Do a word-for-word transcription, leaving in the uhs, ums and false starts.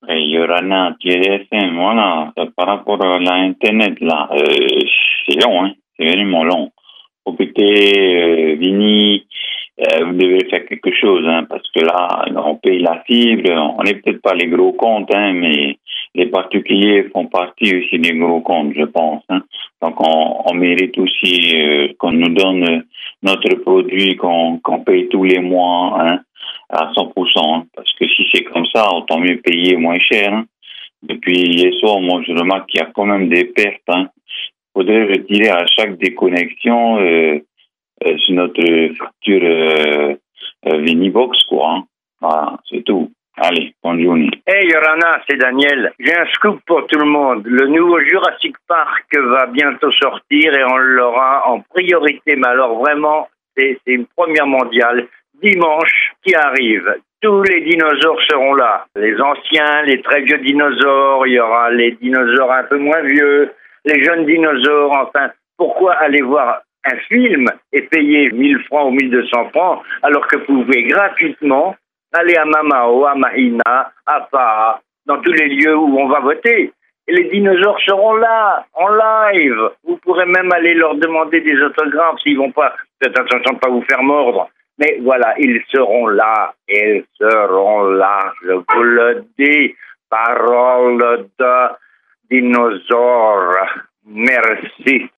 Et il y aura un T D S M, voilà. Par rapport à l'Internet, là, euh, c'est long, hein. C'est vraiment long. Faut péter, euh, Vini, euh, vous devez faire quelque chose, hein, parce que là, on paye la fibre, on n'est peut-être pas les gros comptes, hein, mais les particuliers font partie aussi des gros comptes, je pense, hein. Donc, on, on mérite aussi euh, qu'on nous donne euh, notre produit qu'on qu'on paye tous les mois, hein, à cent pour cent, hein, parce que si c'est comme ça, autant mieux payer moins cher, hein. Depuis hier soir, moi, je remarque qu'il y a quand même des pertes, hein. Faudrait retirer à chaque déconnexion euh, euh, sur notre facture euh, euh, Vinibox, quoi, hein. Voilà, c'est tout. Allez, bonne journée. Hey Yorana, c'est Daniel. J'ai un scoop pour tout le monde. Le nouveau Jurassic Park va bientôt sortir et on l'aura en priorité. Mais alors vraiment, c'est, c'est une première mondiale. Dimanche qui arrive. Tous les dinosaures seront là. Les anciens, les très vieux dinosaures, il y aura les dinosaures un peu moins vieux, les jeunes dinosaures, enfin. Pourquoi aller voir un film et payer mille francs ou mille deux cents francs alors que vous pouvez gratuitement aller à Mamao, à Mahina, à Paha, dans tous les lieux où on va voter. Et les dinosaures seront là, en live. Vous pourrez même aller leur demander des autographes s'ils vont pas, faites attention de pas vous faire mordre. Mais voilà, ils seront là, ils seront là, je vous le dis. Parole de dinosaure. Merci.